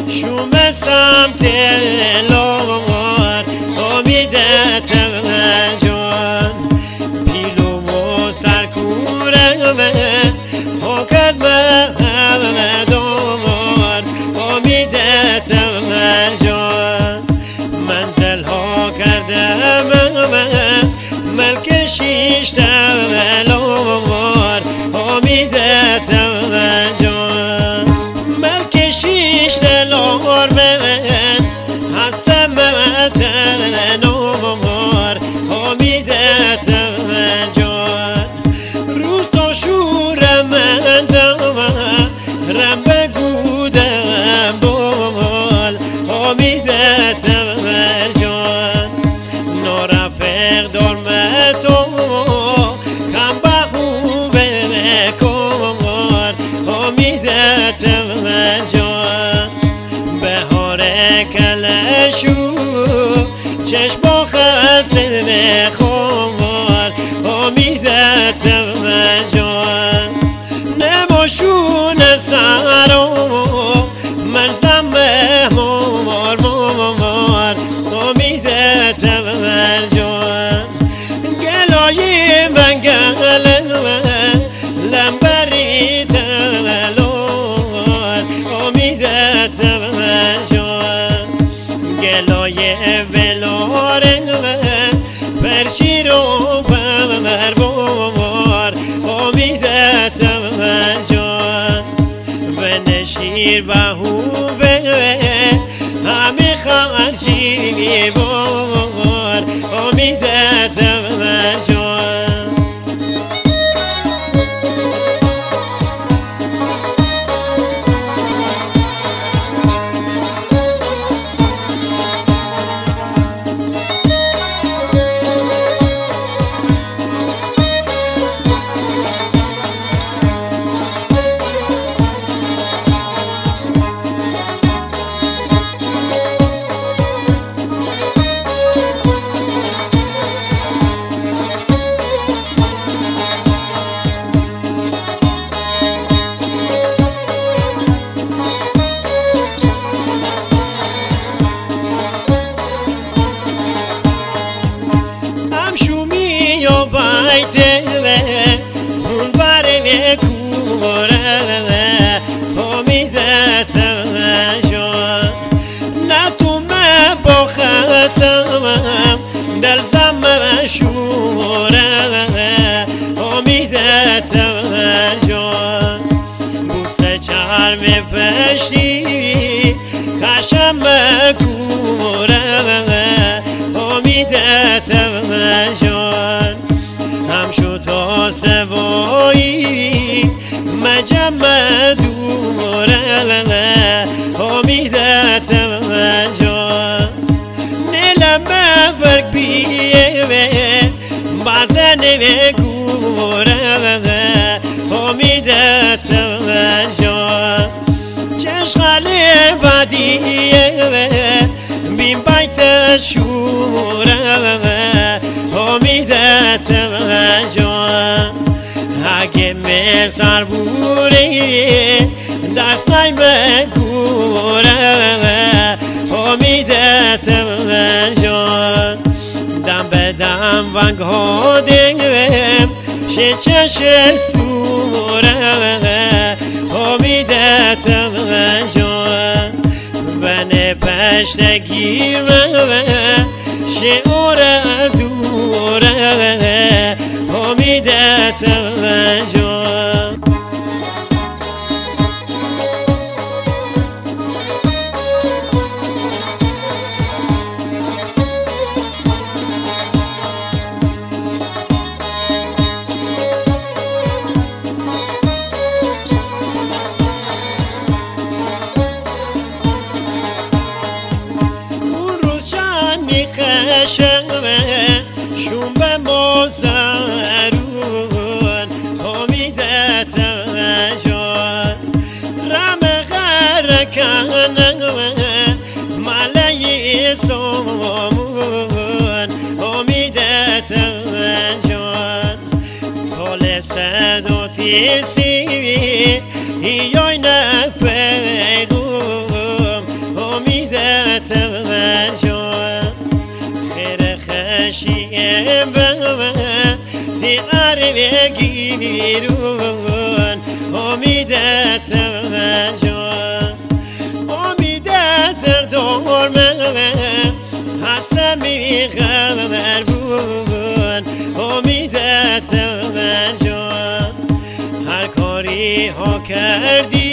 شوم سمت لار امیدت جان پیلو و سرکورم حکت مهدان امیدت جان منزل ها کردم ملک شیشتم لار امیدت جان ملک شیشت لار من هستم نوار امیدت جان روز تا شورم من رم بگودم بال امیدت جان نارفق دارم تو کم بخوبه کار امیدت جان بهار کلشو چشم خسته خمار امیدت جان نماشون سرو من زمه مار امیدت جان گلای من گله لنبریت لار امیدت جان گلای ولاره پرشی رو بربار امیدت جان بنشیر بهوه همه خرچی بار امیدت جان اون برای کوره امیدت جان نه تو با خسمم دل زمم شوره امیدت جان بوسه چرم پشتی کشم کوره امیدت جان همشو تا سوایی مجمع دوره امیدت جان نلم برگ بیه بازن گوره امیدت جان چشخال بدیه بین بیت شوره امیدت جان اگه سر بوری دست نای بگوره امیدت جان دم به دم ونگ ها دیم چش سوره امیدت جان بنه پشت گیرم شعور زوره امیدت جان شمه شوم به مزرون امیدت جان رم غر کنه ملای سومون امیدت جان طول صد و تیسی یای نپیگم بیرون امیدت جان امیدت دورمه حسمی غمر بون امیدت جان هر کاری ها کردی